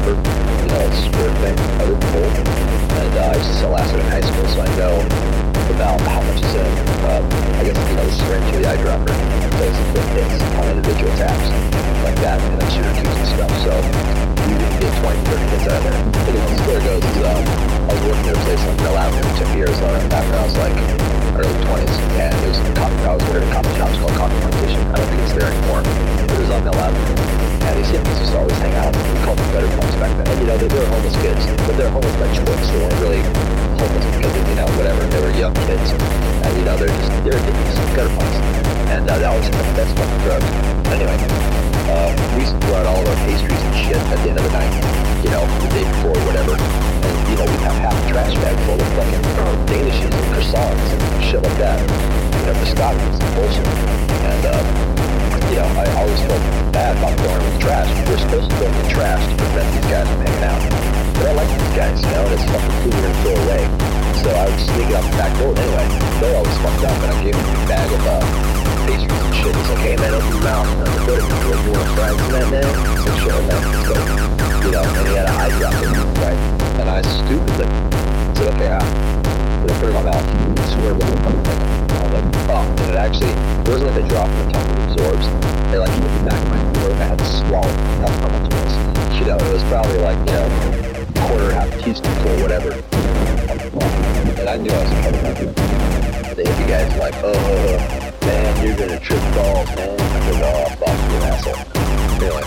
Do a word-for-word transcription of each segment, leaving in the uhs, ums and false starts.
whatever, you know, sport thing, other cool. And uh, I used to sell acid in high school, so I know about how much is in, uh, I guess, you know, the syringe or the eyedropper. Those quick hits on individual taps, like that, and then shooter cubes and stuff. So you can get twenty, thirty hits out of there. Anyway, the story goes, is, um, I was working at a place on Mill Avenue in Tempe, Arizona, back when I was like early twenties, and it was a coffee, I was working at a coffee shop called Coffee Plantation. I don't think it's there anymore, but it was on Mill Avenue. And these hippies used to always hang out. We called them better punks back then. And, you know, they, they were homeless kids, but they were homeless by choice. They weren't really homeless because of, you know, whatever. They were young kids. And, you know, they're just, they're hippies, gutter punks. And uh, that was the best fucking drugs. Anyway, uh, we used to throw out all of our pastries and shit at the end of the night, you know, the day before or whatever. And, you know, we'd have half a trash bag full of fucking Danishes and croissants and shit like that. You know, biscottis and bullshit. And, uh, you know, I always felt bad about throwing in the trash. We were supposed to throw in the trash to prevent these guys from hanging out. But I like these guys, you know, and it's fucking food we're gonna throw away. So I would sneak it out the back door. Anyway, they always fucked up, and I gave them a bag of uh, pastries and shit. It's like, hey man, open your mouth. And I'm good at it. You want fries in that, man? I said, sure, man. So, you know, and he had an eye drop in it, right? And I stupidly said, okay, ah. But I put it in my mouth. I swear to the fucking thing. I was like, oh. And it actually, it wasn't like a drop on the tongue that absorbs. They like hit the back of my throat. I had to swallow. That's how much it was. You know, it was probably like, you know, quarter, half a teaspoonful, whatever. And I knew I was coming up. The hippie guys were like, oh, man, you're gonna trip balls, man. I said, oh, fuck, you asshole. Anyway.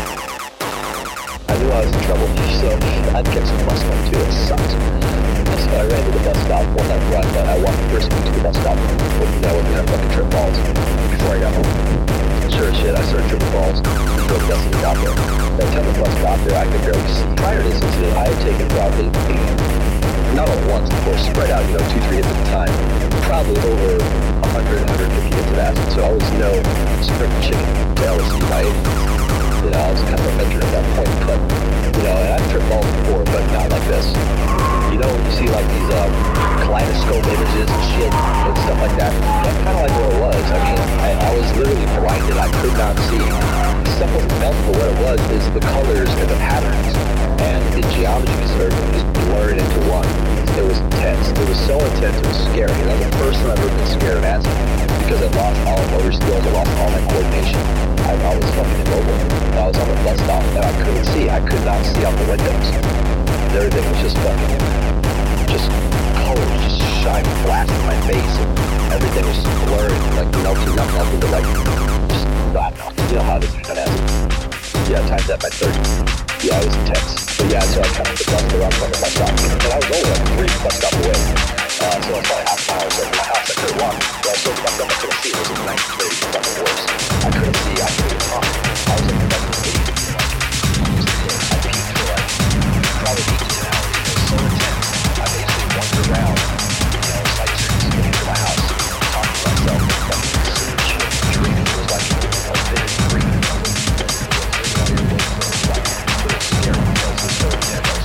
I knew I was in trouble, so I'd kept some muscle too. It sucked. And so I ran to the bus stop, one night run, but I walked the first week to the bus stop with, you know, with the fucking trip balls before I got home. Sure as shit, I started tripping balls. Drove the bus and got there. By the time the bus got there, I could barely see. Prior to this incident, I had taken probably, not all at once, of course, spread out, you know, two, three hits at a time. Probably over one hundred, one hundred fifty hits of acid. So I was no spring chicken to L S D by any means. You know, I was kind of a veteran at that point, but, you know, and I've tripped balls before, but not like this. You know, when you see like these um, kaleidoscope images and shit and stuff like that, that's kind of like what it was. I mean, I, I was literally blinded. I could not see. Stuff wasn't melted, but what it was is the colors and the patterns and the geometries are just blurred into one. It was intense. It was so intense, it was scary. And that's the first time I've ever been scared of acid because I lost all motor skills, I lost all my coordination. I, I was fucking immobile. I was on the bus stop and I couldn't see. I could not see out the windows. Everything was just fucking, just colors just shining flash in my face, and everything was just blurred, like melting, not melting, but like, just, I don't know, you know how this is kind of acid. Yeah, times that by thirty. Yeah, it was intense. But yeah, so I kind of took the around from the bus stop, and I was only like three bus stop away. Uh, so I was probably half an hour away from my house. I couldn't walk. So I was so fucked up I couldn't see. It was like nineteen thirty, fucking worse. I couldn't see, I couldn't talk. I was like fucking eighty. I peaked for like probably eighteen hours. It was so intense. I basically wandered around, you know, sightseeing, getting to my house, talking to myself, fucking seeing shit, dreaming. It was like a vivid dream. It was like, it was scary because it was so intense. I was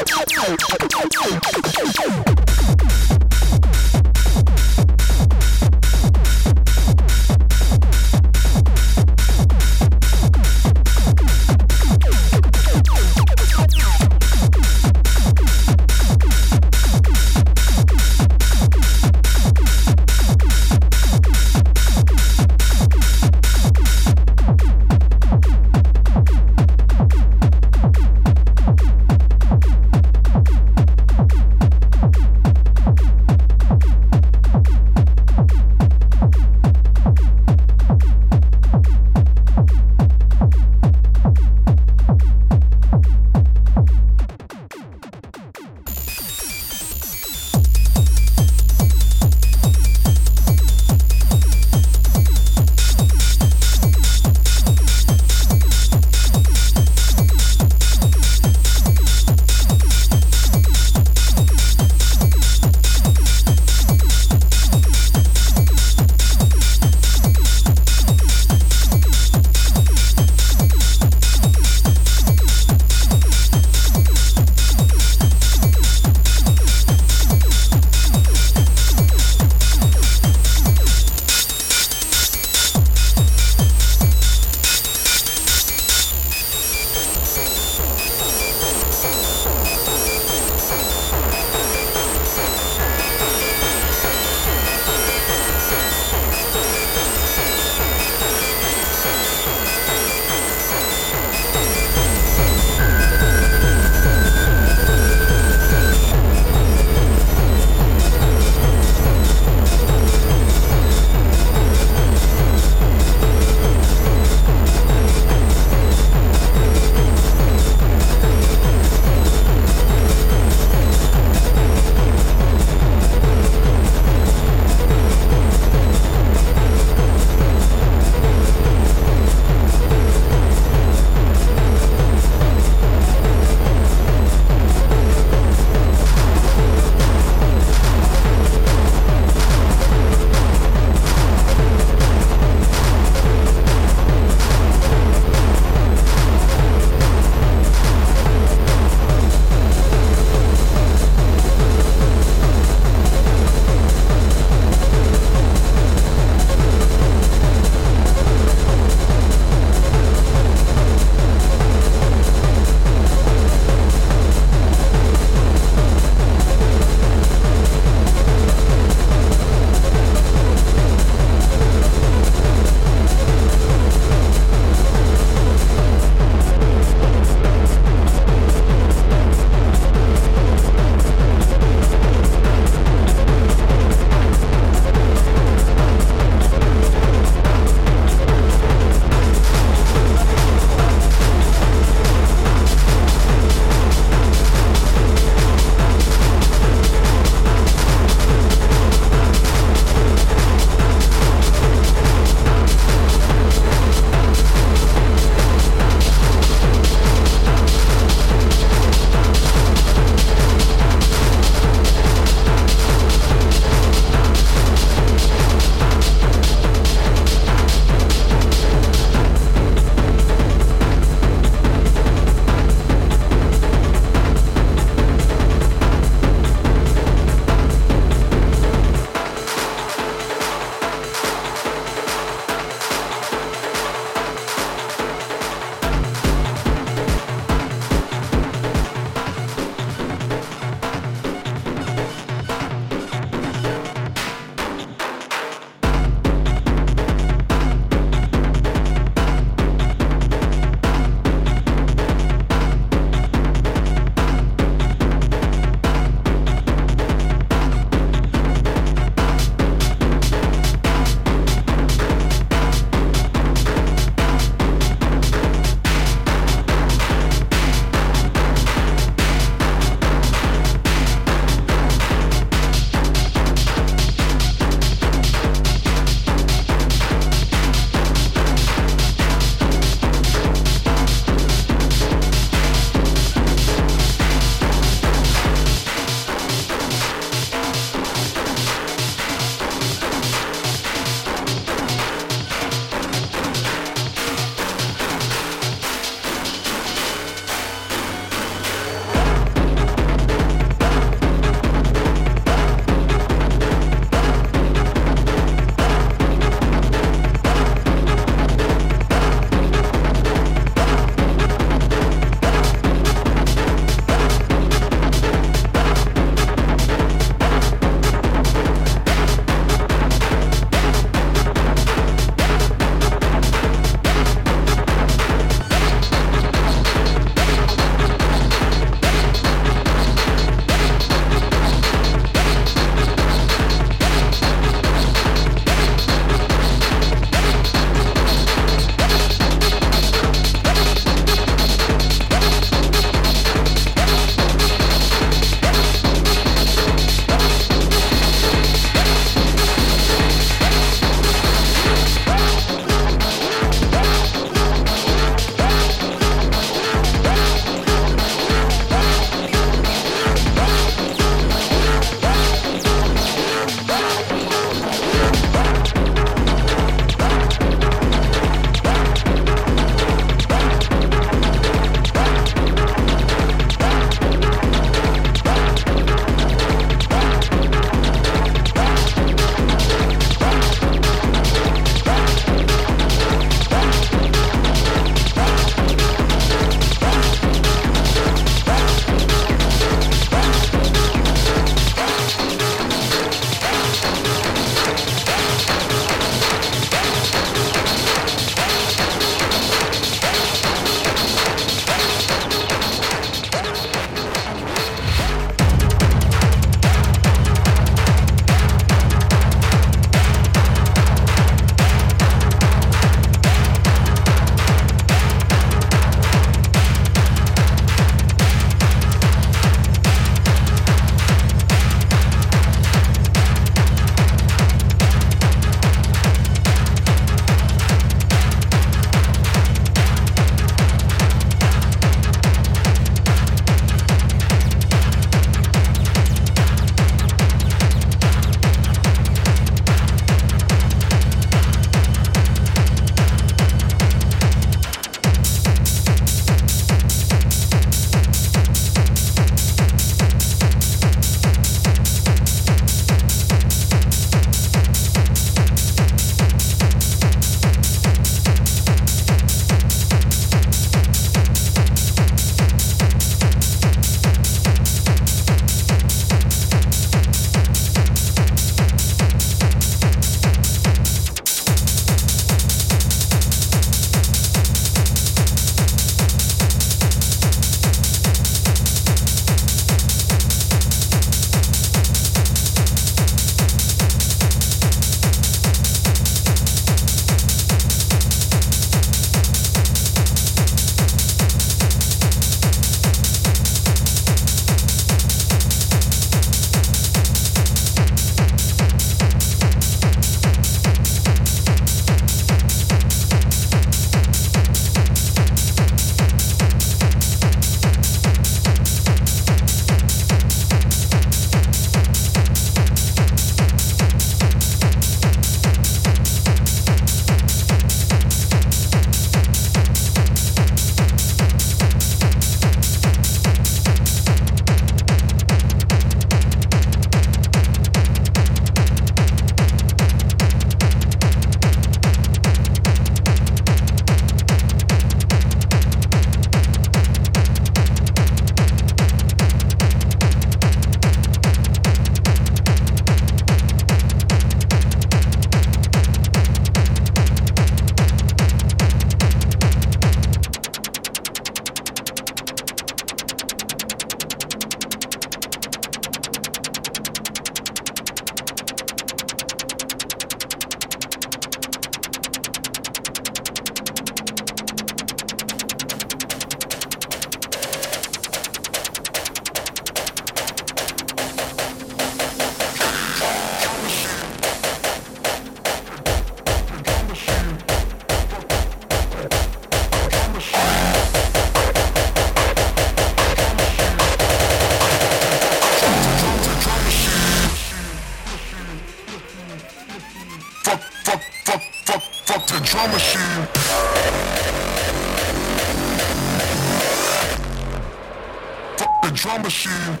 The drum machine.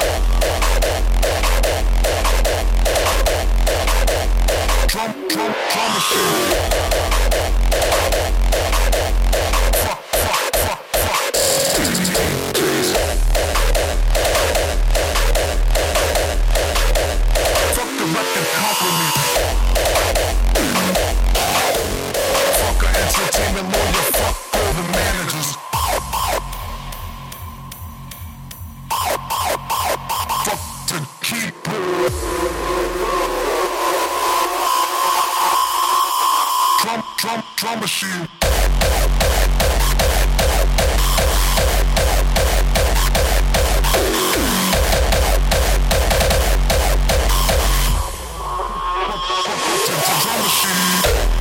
Drum, drum, drum machine. Fuck, fuck, fuck, fuck. Fuck the record company. Fuck the entertainment lawyer. Fuck all the managers. Fuck the keyboard. Drum, drum, drum machine. Drum machine.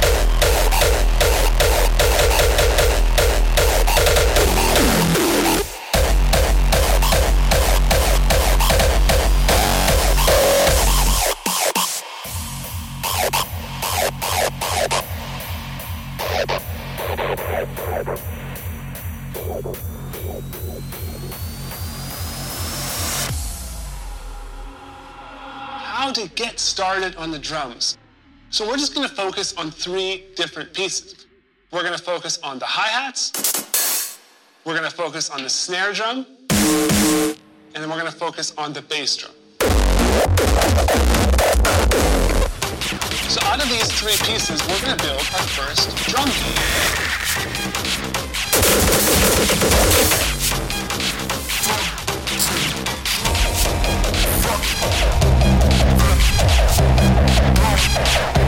How to get started on the drums. So we're just going to focus on three different pieces. We're going to focus on the hi-hats, we're going to focus on the snare drum, and then we're going to focus on the bass drum. So out of these three pieces, we're going to build our first drum beat. Fuck.